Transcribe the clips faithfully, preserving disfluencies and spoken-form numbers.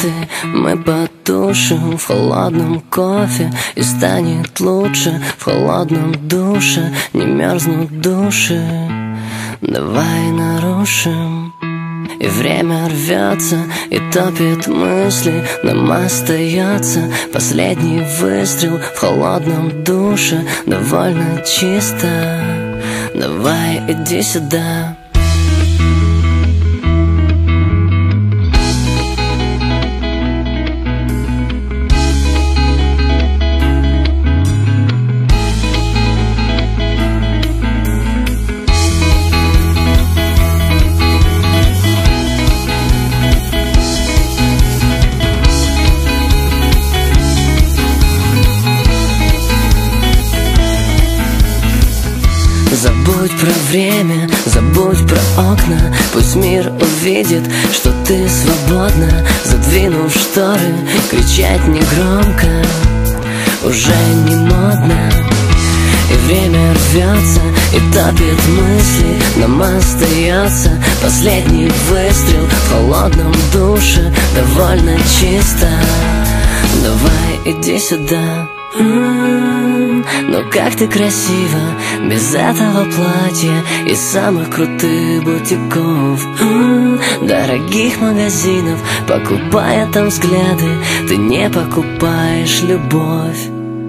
взгляды мы потушим в холодном кофе, и станет лучше в холодном душе. Не мерзнут души, давай нарушим. И время рвется и топит мысли, нам остается последний выстрел в холодном душе. Довольно чисто, давай иди сюда. Забудь про время, забудь про окна. Пусть мир увидит, что ты свободна. Задвинув шторы, кричать негромко уже не модно. И время рвется и топит мысли, нам остается последний выстрел в холодном душе. Довольно чисто, давай иди сюда. М-м-м, ну как ты красива без этого платья и самых крутых бутиков, м-м, дорогих магазинов. Покупая там взгляды, ты не покупаешь любовь.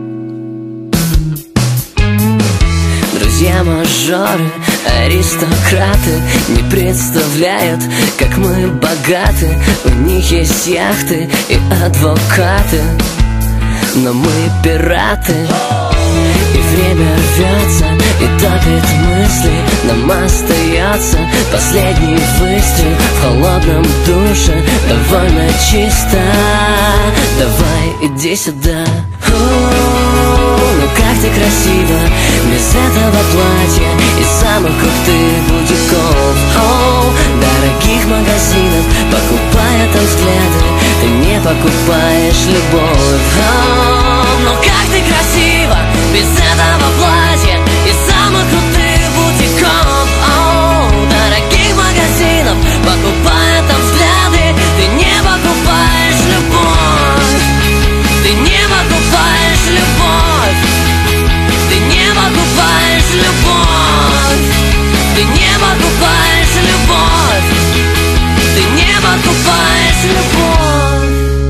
Друзья-мажоры, аристократы не представляют, как мы богаты. У них есть яхты и адвокаты, но мы пираты. И время рвется и топит мысли, нам остается последний выстрел в холодном душе. Довольно чисто, давай иди сюда. О, ну как ты красива без этого платья и самых крутых бутиков, о, дорогих магазинов. Покупая там взгляды, ты не покупаешь любовь. О, ну как ты красива без этого платья и самых крутых бутиков, о, дорогих магазинов. Покупая там взгляды, ты не покупаешь любовь. Ты не покупаешь любовь. Ты не покупаешь любовь. Ты не покупаешь любовь. Ты не покупаешь любовь.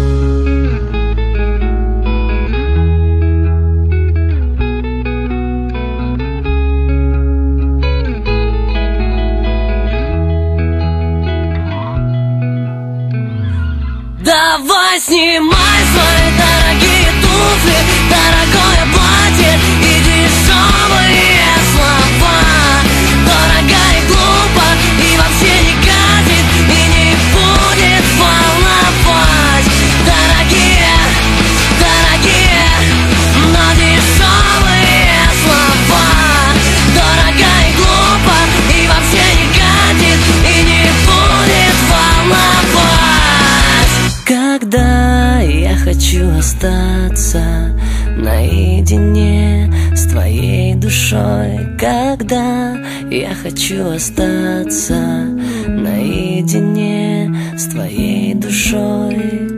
Давай снимай свои дорогие туфли, дорогое платье и дешевые слова. Дорого и глупо, и вообще не катит, и не будет волновать. Дорогие, дорогие, но дешевые слова. Дорого и глупо, и вообще не катит, и не будет волновать. Когда я хочу остаться наедине с твоей душой, когда я хочу остаться наедине с твоей душой.